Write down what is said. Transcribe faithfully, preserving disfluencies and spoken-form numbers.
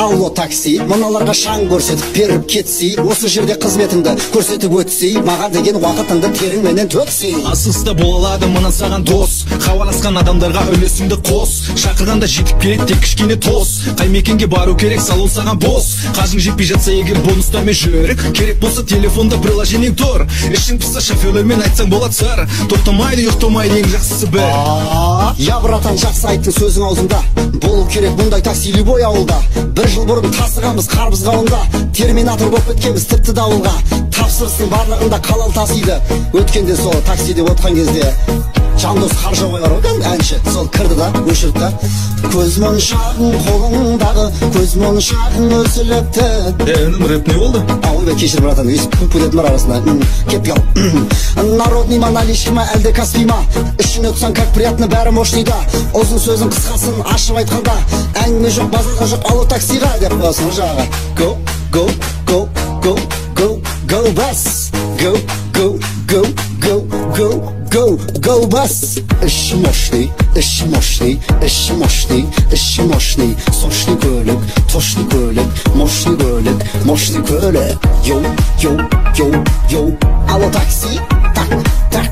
алло такси, мыналарға шаң көрсетіп беріп кетсей, осы жерде қызметіңді көрсетіп өтсей, маған деген уақытыңды теріңменен төксей. Асыста бола алады мына саған дос, хабарласқан адамдарға үлесіңді қос, шақырғанда жетіп келеді тек кішкене тос, қай мекенге бару керек салон саған бос, қажың жетпей жатса егер бонустармен жүр, керек болса телефонда приложение тұр, ішің пысса шоферлермен айтсаң болады сыр, тоқтамайды ұйықтамайды ең жақсысы бір. Я братан, жақсы айттың сөзің аузында, болу керек бұндай такси любой ауылда. Бір жыл бұрын тасығанбыз қарбыз қауында, терминатор болып кеткенбіз тіпті дауылға. Тапсырыстың барлығында қалал тасиды, өткенде сол таксиде отқан кезде Жандос Қаржабай бар ғой әнші, сол кірді да өшірді да. Көз моншағың қолыңдағы, көз моншағың өсіліпті. Әнім рэп не болды? Ойбай кешір братан, өйсіп пулетмар арасында кеп ел. Народный ма, наличный ма, әлде каспий ма, ішіне тұтсан как приятно, бәрі мощный да. Ұзын сөзін қысқасын ашып айтқанда, әңгіме жоқ, базарға жоқ, алу таксиға деп қоясың жаға. Go, go, go, go, go, go bus. Go, go, go, go, go, go, go bus. Іші мощный, іші мощный, іші мощный, іші мощный, сочный көлік, точный көлік, мощный көлік, мощный көлік. Йоу, йоу, йоу, йоу, алло такси, так, так.